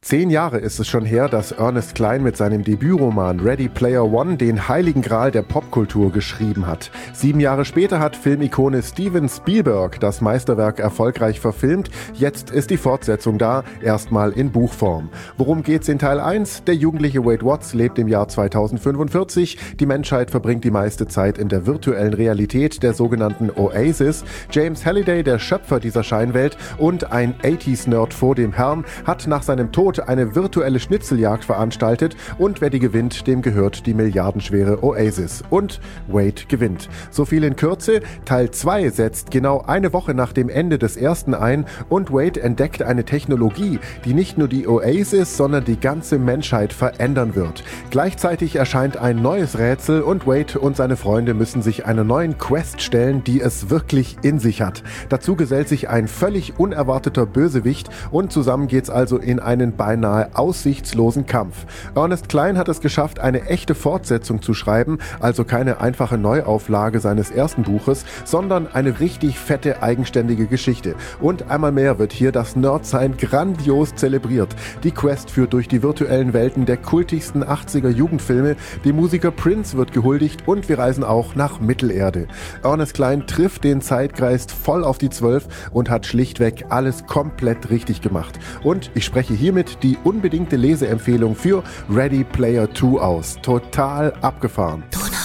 10 Jahre ist es schon her, dass Ernest Cline mit seinem Debütroman Ready Player One den heiligen Gral der Popkultur geschrieben hat. 7 Jahre später hat Filmikone Steven Spielberg das Meisterwerk erfolgreich verfilmt. Jetzt ist die Fortsetzung da, erstmal in Buchform. Worum geht's in Teil 1? Der jugendliche Wade Watts lebt im Jahr 2045. Die Menschheit verbringt die meiste Zeit in der virtuellen Realität der sogenannten Oasis. James Halliday, der Schöpfer dieser Scheinwelt und ein 80s-Nerd vor dem Herrn, hat nach seinem Tod eine virtuelle Schnitzeljagd veranstaltet und wer die gewinnt, dem gehört die milliardenschwere Oasis. Und Wade gewinnt. So viel in Kürze. Teil 2 setzt genau eine Woche nach dem Ende des ersten ein und Wade entdeckt eine Technologie, die nicht nur die Oasis, sondern die ganze Menschheit verändern wird. Gleichzeitig erscheint ein neues Rätsel und Wade und seine Freunde müssen sich einer neuen Quest stellen, die es wirklich in sich hat. Dazu gesellt sich ein völlig unerwarteter Bösewicht und zusammen geht's also in einen beinahe aussichtslosen Kampf. Ernest Cline hat es geschafft, eine echte Fortsetzung zu schreiben, also keine einfache Neuauflage seines ersten Buches, sondern eine richtig fette, eigenständige Geschichte. Und einmal mehr wird hier das Nerdsein grandios zelebriert. Die Quest führt durch die virtuellen Welten der kultigsten 80er Jugendfilme, dem Musiker Prince wird gehuldigt und wir reisen auch nach Mittelerde. Ernest Cline trifft den Zeitgeist voll auf die 12 und hat schlichtweg alles komplett richtig gemacht. Und ich spreche hiermit die unbedingte Leseempfehlung für Ready Player 2 aus. Total abgefahren.